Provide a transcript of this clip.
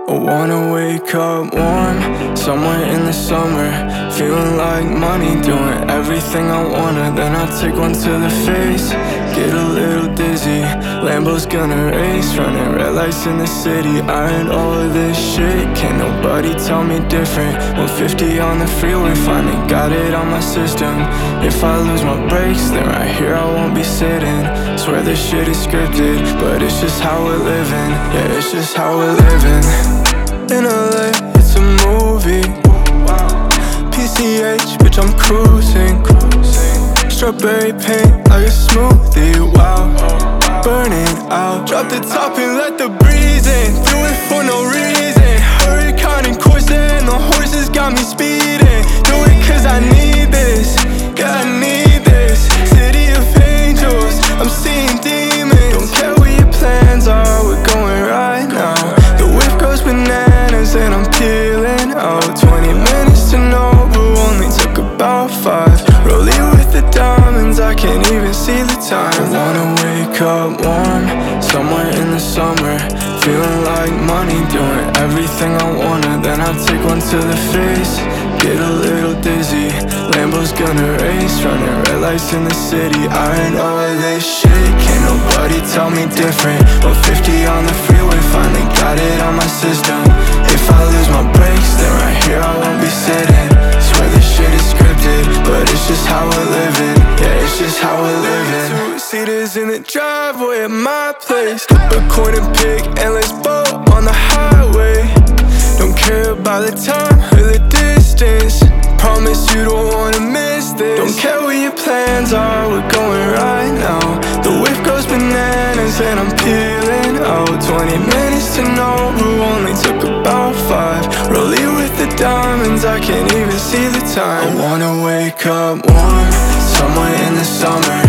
I wanna wake up warm, somewhere in the summer, feeling like money, doing everything I wanna. Then I take one to the face, get a little dizzy. Lambo's gonna race, running red lights in the city. I ain't all of this shit, can't nobody tell me different. 150 on the freeway, finally got it on my system. If I lose my brakes, then right here I won't be sitting. Swear this shit is scripted, but it's just how we're living. Yeah, it's just how we're living. In LA, it's a movie. PCH, bitch, I'm cruising. Strawberry paint like a smoothie, wow. Burning out. Drop the top and let the breeze in. Do it for no reason. Hurricane and Corsair and the horses got me speeding. Do it cause I need this, yeah, I need this. City of angels, I'm seeing demons. Don't care what your plans are, we're going right now. The whip goes bananas and I'm peeling out. 20 minutes to know, but only took about 5. Rolling with the diamonds, I can't even see the time. I wanna wake up warm, somewhere in the summer, feeling like money, doing everything I wanna. Then I take one to the face, get a little dizzy. Lambo's gonna race, running red lights in the city. I ain't all of this shit, can't nobody tell me different. 150 on the freeway, finally got it on my system. If I lose my brakes, then right here I won't be sitting. Swear this shit is scripted, but it's just how we're living. Yeah, it's just how we're living. Two-seaters in the driveway at my place. A coin and pig, endless boat on the highway. Don't care about the time or the distance. Promise you don't wanna miss this. Don't care what your plans are, we're going right now. The whip goes bananas and I'm peeling out. 20 minutes to know, but only took about 5. Rolling with the diamonds, I can't even see the time. I wanna wake up warm, somewhere in the summer,